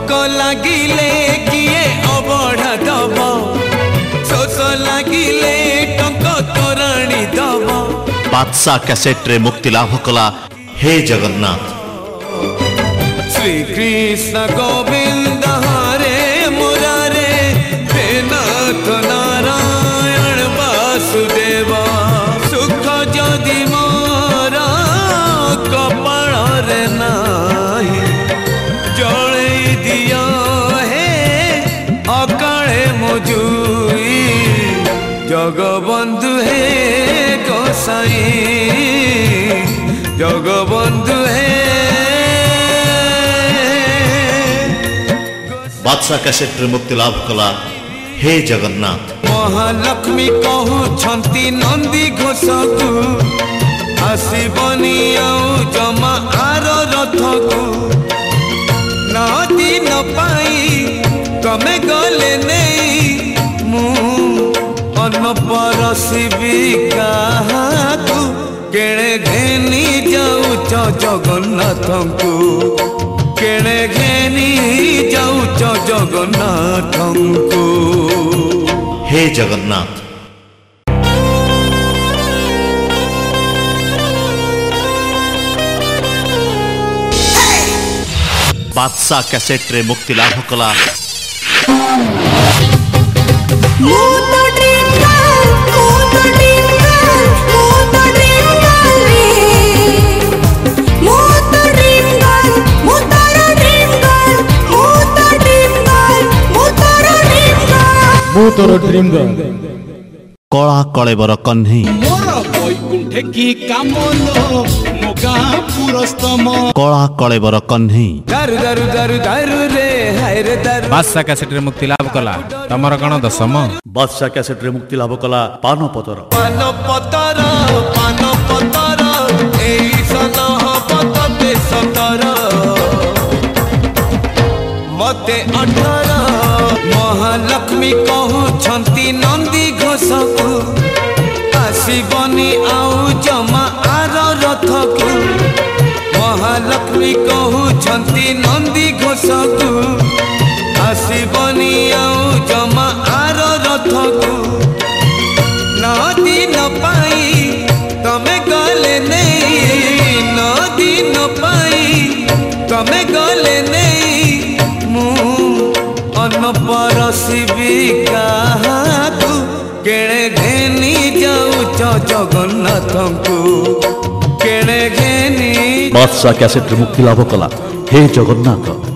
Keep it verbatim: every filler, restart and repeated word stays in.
भोक लागिले किए अबढ़ा दब शोष लागिले टंक तोराणी दब। बादशाह कैसेट रे मुक्ति लाभ कला हे जगन्नाथ। श्री कृष्ण गोविंद हरे मुरारे हे नाथ नारायण वासुदेव। सुख जदि मोरा कपाल रे नाही जड़े दिया हे अकाले मजुई। जगबंधु हे गोसाई जगबंधु हे। बादशाह कैसेट रे मुक्ति लाभ कला हे जगन्नाथ। महालक्ष्मी कहउछंती नंदी घोषकु आसीबनी आउ जमा आर रथकु। नदी न पाई कमे गले नहीं मु अन्न परसिबी काहाकु। केणे घेनी जाउच जगन्नाथंकु केणे घेनी जाउच जगन्नाथंकु। हे जगन्नाथ। बादशाह कैसेट रे मुक्ति लाभ कला तोर ड्रीम गर्ल कला कलेबर कन्ही कला कलेबर कन्ही। बादशाह कैसेट रे मुक्ति लाभ कला तमर कण दशम। बादशाह कैसेट रे मुक्ति लाभ कला पान पतर पान पतर पान पतर एई सनह पतते सतर मते अठर। महालक्ष्मी कहउछंती नंदी घोषकु आसीबनी आउ जमा आर रथकु। महालक्ष्मी कहउछंती नंदी घोषकु आसीबनी आउ जमा आर रथकु। नदी न पाई तमे गले नहीं नदी न पाई तमे गले नहीं मु अन्न परसिबी काहाकु। केणे घेनी जाउच जगन्नाथंकु केणे घेनी। बादशाह कैसेट रे मुक्ति लाभ कला हे जगन्नाथ।